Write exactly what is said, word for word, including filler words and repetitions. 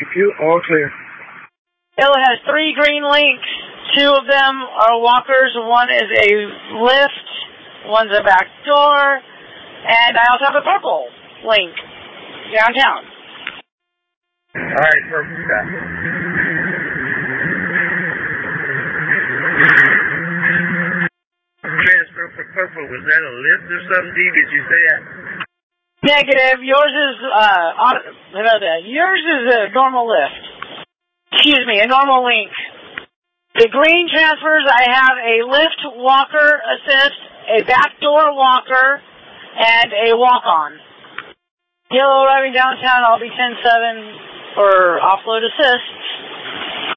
Thank you. All clear. Yellow has three green links. Two of them are walkers. One is a lift. One's a back door. And I also have a purple link downtown. All right, purple guy. Transfer for purple. Was that a lift or something, D? Did you say that? Negative. Yours is, uh, auto- yours is a normal lift. Excuse me, a normal link. The green transfers, I have a lift, walker, assist, a backdoor walker, and a walk-on. Yellow arriving downtown, I'll be ten seven for offload assists.